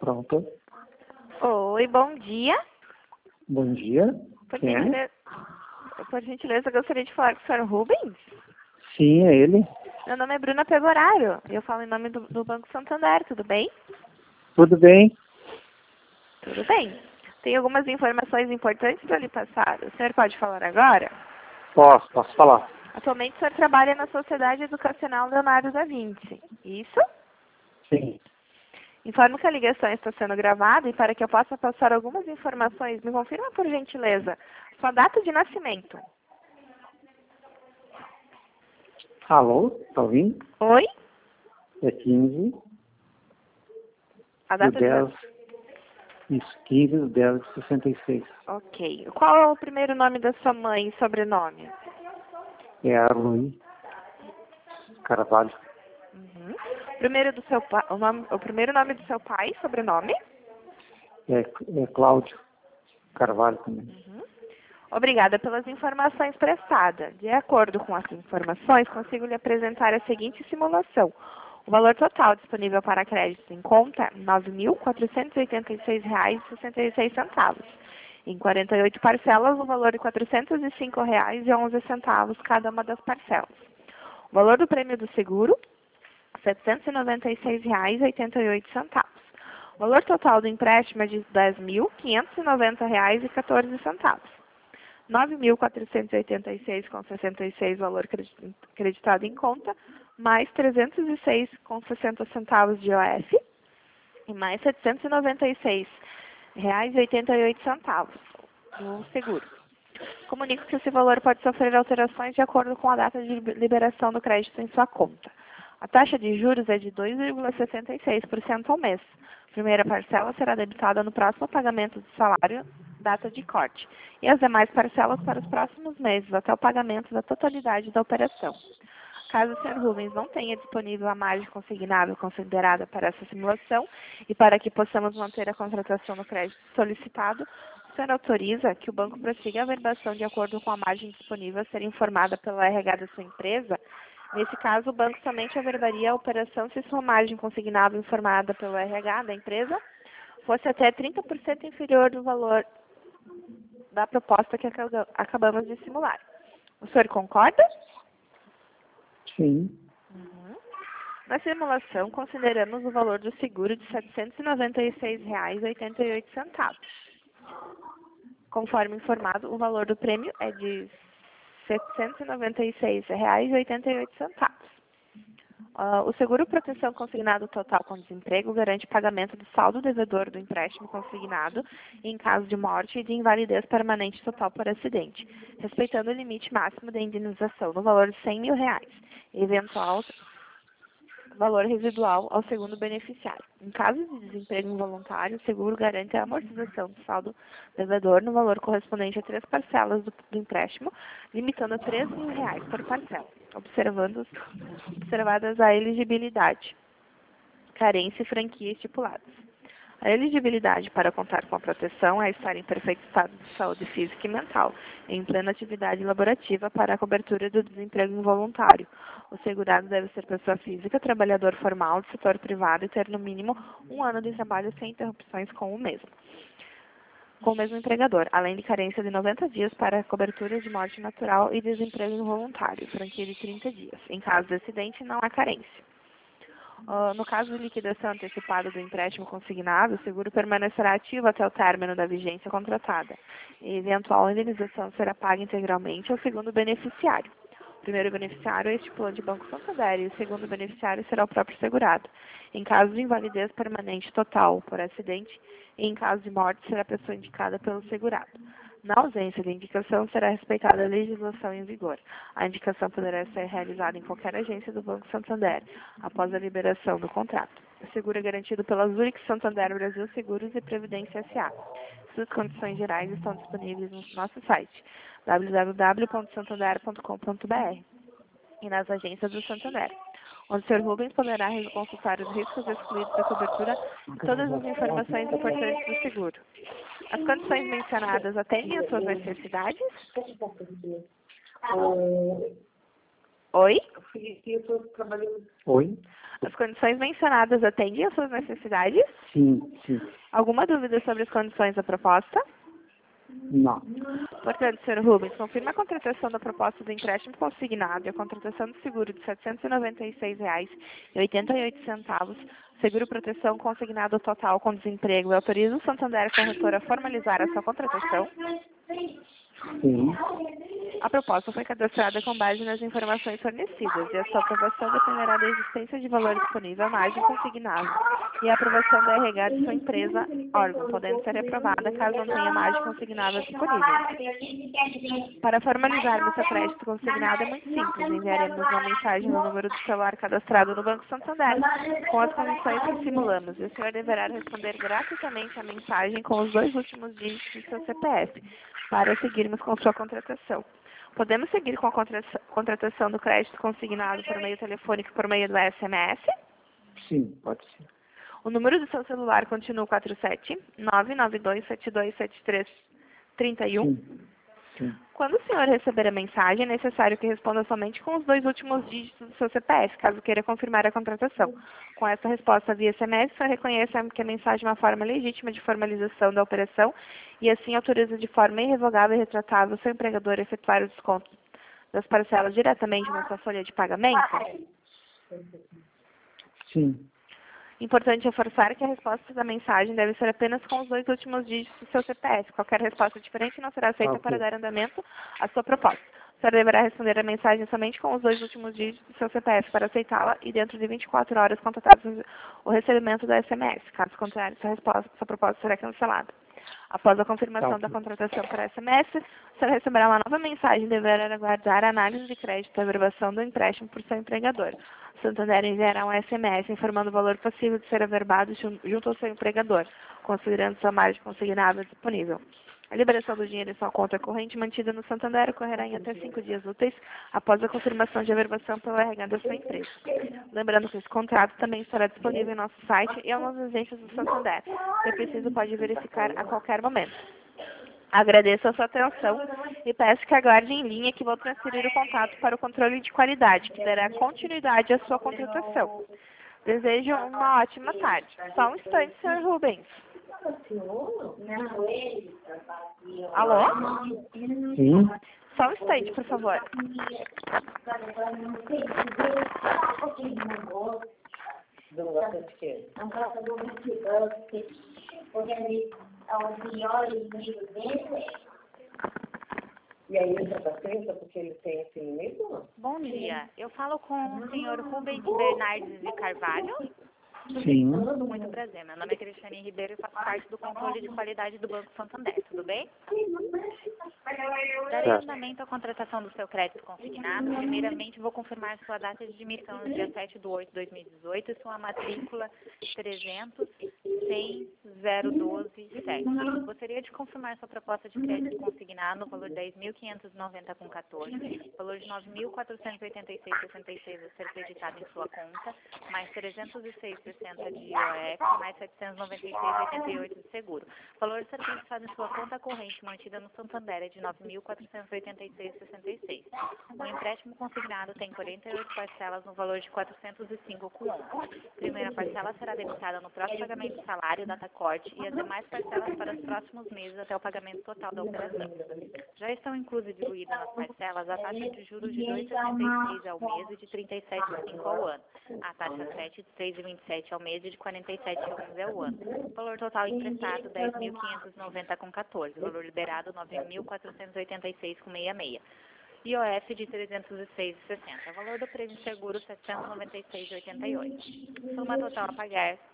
Pronto. Oi, bom dia. Bom dia. Por Quem é? gentileza, por gentileza, eu gostaria de falar com o senhor Rubens. Sim, é ele. Meu nome é Bruna Pegorário. Eu falo em nome do Banco Santander, tudo bem? Tudo bem? Tudo bem. Tem algumas informações importantes para lhe passar. O senhor pode falar agora? Posso falar. Atualmente o senhor trabalha na Sociedade Educacional Leonardo da Vinci. Isso? Sim. Informo que a ligação está sendo gravada e para que eu possa passar algumas informações, me confirma por gentileza sua data de nascimento. Alô? Tá ouvindo? Oi? É 15 A do data de 10. nascimento. Isso, 15 do 10 de 66. Ok. Qual é o primeiro nome da sua mãe e sobrenome? É a Luí Carvalho. Uhum. Primeiro do seu o primeiro nome do seu pai e sobrenome? É Cláudio Carvalho também. Uhum. Obrigada pelas informações prestadas. De acordo com essas informações, consigo lhe apresentar a seguinte simulação. O valor total disponível para crédito em conta é R$ 9.486,66. Em 48 parcelas, o valor de R$ 405,11 cada uma das parcelas. O valor do prêmio do seguro, R$ 796,88. O valor total do empréstimo é de R$ 10.590,14. R$ 9.486,66 valor creditado em conta, mais R$ 306,60 de IOF e mais R$ 796,88 do seguro. Comunico que esse valor pode sofrer alterações de acordo com a data de liberação do crédito em sua conta. A taxa de juros é de 2,66% ao mês. A primeira parcela será debitada no próximo pagamento do salário, data de corte, e as demais parcelas para os próximos meses, até o pagamento da totalidade da operação. Caso o Sr. Rubens não tenha disponível a margem consignável considerada para essa simulação e para que possamos manter a contratação do crédito solicitado, o senhor autoriza que o banco prossiga a verbação de acordo com a margem disponível a ser informada pelo RH da sua empresa? Nesse caso, o banco somente averbaria a operação se sua margem consignável informada pelo RH da empresa fosse até 30% inferior do valor da proposta que acabamos de simular. O senhor concorda? Sim. Uhum. Na simulação, consideramos o valor do seguro de R$ 796,88. Conforme informado, o valor do prêmio é de R$ 796,88. O seguro proteção consignado total com desemprego garante pagamento do saldo devedor do empréstimo consignado em caso de morte e de invalidez permanente total por acidente, respeitando o limite máximo de indenização no valor de R$ 100 mil, eventual valor residual ao segundo beneficiário. Em caso de desemprego involuntário, o seguro garante a amortização do saldo devedor no valor correspondente a 3 parcelas do empréstimo, limitando a R$ 3 mil por parcela, observadas a elegibilidade, carência e franquia estipuladas. A elegibilidade para contar com a proteção é estar em perfeito estado de saúde física e mental, em plena atividade laborativa para a cobertura do desemprego involuntário. O segurado deve ser pessoa física, trabalhador formal do setor privado e ter no mínimo 1 ano de trabalho sem interrupções com o mesmo empregador, além de carência de 90 dias para a cobertura de morte natural e desemprego involuntário, franquia de 30 dias. Em caso de acidente, não há carência. No caso de liquidação antecipada do empréstimo consignado, o seguro permanecerá ativo até o término da vigência contratada. E eventual indenização será paga integralmente ao segundo beneficiário. O primeiro beneficiário é estipulante Banco Santander e o segundo beneficiário será o próprio segurado. Em caso de invalidez permanente total por acidente e em caso de morte, será a pessoa indicada pelo segurado. Na ausência de indicação, será respeitada a legislação em vigor. A indicação poderá ser realizada em qualquer agência do Banco Santander, após a liberação do contrato. O seguro é garantido pela Zurich Santander Brasil Seguros e Previdência S.A. Suas condições gerais estão disponíveis no nosso site, www.santander.com.br, e nas agências do Santander, onde o Sr. Rubens poderá consultar os riscos excluídos da cobertura e todas as informações importantes do seguro. As condições mencionadas atendem às suas necessidades? Oi? Eu estou trabalhando. Oi? As condições mencionadas atendem às suas necessidades? Sim, sim. Alguma dúvida sobre as condições da proposta? Não. Portanto, Sr. Rubens, confirma a contratação da proposta do empréstimo consignado e a contratação do seguro de R$ 796,88, seguro proteção consignado total com desemprego, e autoriza o Santander Corretor a formalizar a sua contratação? Sim. A proposta foi cadastrada com base nas informações fornecidas e a sua aprovação dependerá da existência de valor disponível à margem consignável e a aprovação da RH de sua empresa, órgão, podendo ser reprovada caso não tenha margem consignável disponível. Para formalizarmos seu crédito consignado é muito simples. Enviaremos uma mensagem no número do celular cadastrado no Banco Santander com as condições que simulamos. E o senhor deverá responder gratuitamente a mensagem com os 2 últimos dígitos do seu CPF para seguirmos com sua contratação. Podemos seguir com a contratação do crédito consignado por meio telefônico e por meio do SMS? Sim, pode ser. O número do seu celular continua 47 992727331. Sim. Sim. Quando o senhor receber a mensagem, é necessário que responda somente com os 2 últimos dígitos do seu CPF, caso queira confirmar a contratação. Com essa resposta via SMS, o senhor reconhece que a mensagem é uma forma legítima de formalização da operação e assim autoriza de forma irrevogável e retratável o seu empregador a efetuar o desconto das parcelas diretamente na sua folha de pagamento? Sim. Importante reforçar que a resposta da mensagem deve ser apenas com os 2 últimos dígitos do seu CPF. Qualquer resposta diferente não será aceita para dar andamento à sua proposta. O senhor deverá responder a mensagem somente com os 2 últimos dígitos do seu CPF para aceitá-la e dentro de 24 horas contatarmos o recebimento da SMS. Caso contrário, sua proposta será cancelada. Após a confirmação da contratação por SMS, o senhor receberá uma nova mensagem e deverá aguardar a análise de crédito e averbação do empréstimo por seu empregador. O Santander enviará um SMS informando o valor possível de ser averbado junto ao seu empregador, considerando sua margem consignável disponível. A liberação do dinheiro em sua conta corrente mantida no Santander ocorrerá em até 5 dias úteis após a confirmação de averbação pelo RH da sua empresa. Lembrando que esse contrato também estará disponível em nosso site e em algumas agências do Santander. Se preciso, pode verificar a qualquer momento. Agradeço a sua atenção e peço que aguarde em linha que vou transferir o contato para o controle de qualidade, que dará continuidade à sua contratação. Desejo uma ótima tarde. Só um instante, Sr. Rubens. Alô? Sim. Só um instante, por favor. E aí ele já está presa porque ele tem esse mesmo? Bom dia. Eu falo com o senhor Rubens Bernardes de Carvalho. Sim. Muito prazer. Meu nome é Cristiane Ribeiro e faço parte do controle de qualidade do Banco Santander. Tudo bem? Darei andamento à contratação do seu crédito consignado. Primeiramente, vou confirmar sua data de admissão no dia 7/8/2018 e sua matrícula 300-100-012-7. Gostaria de confirmar sua proposta de crédito consignado no valor de R$ 10.590,14, valor de R$ 9.486,66 a ser acreditado em sua conta, mais 306,60 de IOF, mais 796,88 de seguro. O valor a ser acreditado em sua conta corrente mantida no Santander é de R$ 9.486,66. O empréstimo consignado tem 48 parcelas no valor de R$ 405,11. A primeira parcela será debitada no próximo pagamento do salário, data corte, e as demais parcelas para os próximos meses até o pagamento total da operação. Já estão inclusas e diluídas nas parcelas a taxa de juros de 2,76 ao mês e de 37,5 ao ano, a taxa 7 de 3,27 ao mês e de 47,11 ao ano. O valor total emprestado R$ 10.590,14, valor liberado R$ 9.486,66. IOF de 306,60. Valor do prêmio seguro R$ 796,88. Soma total a pagar R$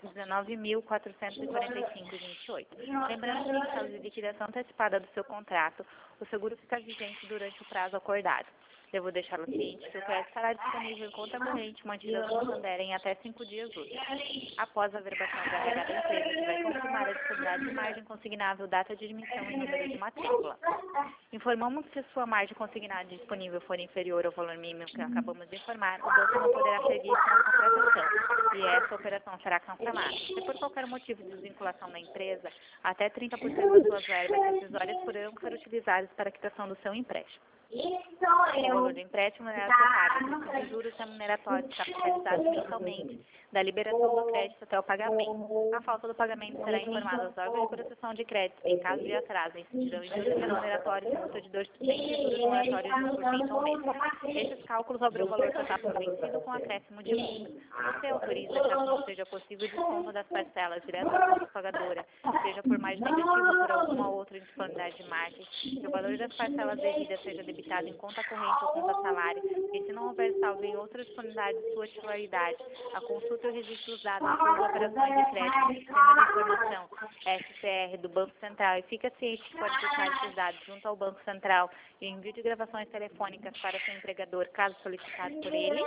19.445,28. Lembrando que em caso de liquidação antecipada do seu contrato, o seguro fica vigente durante o prazo acordado. Devo deixá-lo ciente que o crédito estará disponível em conta corrente mantida no Santander em até 5 dias úteis. Após a averbação da RH da empresa, que vai confirmar a disponibilidade de margem consignável, data de admissão e número de matrícula. Informamos que se sua margem consignada disponível for inferior ao valor mínimo que acabamos de informar, o banco não poderá seguir com a contratação e essa operação será cancelada. Se por qualquer motivo de desvinculação da empresa, até 30% das suas verbas decisórias poderão ser utilizadas para a quitação do seu empréstimo. O valor do empréstimo é afetado. O de juros remuneratórios capitalizados mensalmente da liberação do crédito até o pagamento. A falta do pagamento será informada aos órgãos de proteção de crédito. Em caso de atraso, incidirão em juros remuneratórios multa de 2% e juros moratórios de 1% ao mês. Esses cálculos sobre o valor total por vencido com acréscimo de multa. Você autoriza que não seja possível desconto das parcelas direto à conta pagadora, seja por mais negativo ou por alguma outra indisponibilidade de margem, que o valor das parcelas devidas seja debitado em conta corrente ou conta salário, e se não houver saldo em outra disponibilidade de sua titularidade, a consulta e o registro dos dados das suas operações de crédito no Sistema de Informação SCR do Banco Central, e fica ciente que pode deixar esses dados junto ao Banco Central e envio de gravações telefônicas para seu empregador, caso solicitado por ele.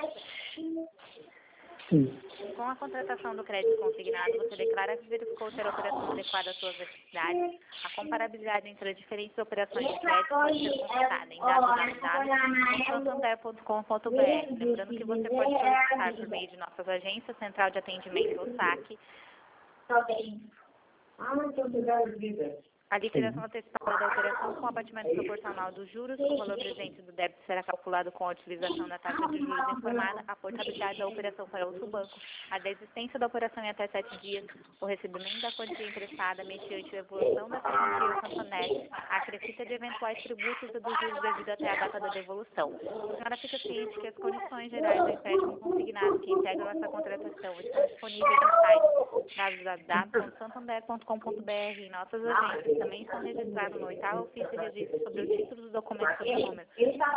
Sim. Com a contratação do crédito consignado, você declara que verificou ter a operação adequada às suas necessidades. A comparabilidade entre as diferentes operações de crédito pode ser consultada em www.santander.com.br. Lembrando que você pode solicitar por meio de nossas agências, Central de Atendimento ou SAC, a liquidação antecipada da operação com abatimento proporcional dos juros, o valor presente do débito será calculado com a utilização da taxa de juros informada, a portabilidade da operação para outro banco, a desistência da operação em até 7 dias, o recebimento da quantia emprestada mediante a evolução da quantia ao Santander, a acrescida de eventuais tributos e dos juros devido até a data da devolução. A senhora fica ciente que as condições gerais do empréstimo consignado que integram essa contratação estão disponíveis no site www.santander.com.br e nossas agências também estão registrados no 8º ofício de registro sobre o título do documento sob o número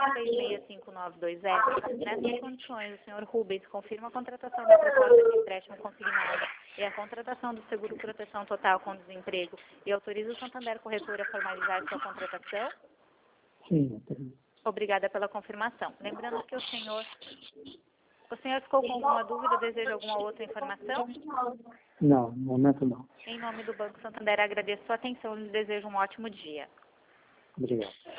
66590. Nessas condições, o senhor Rubens confirma a contratação da proposta de empréstimo consignado e a contratação do seguro proteção total com desemprego e autoriza o Santander Corretora a formalizar sua contratação? Sim. Obrigada pela confirmação. Lembrando que o senhor ficou com alguma dúvida, deseja alguma outra informação? Não, no momento não. Em nome do Banco Santander, agradeço a sua atenção e lhe desejo um ótimo dia. Obrigado.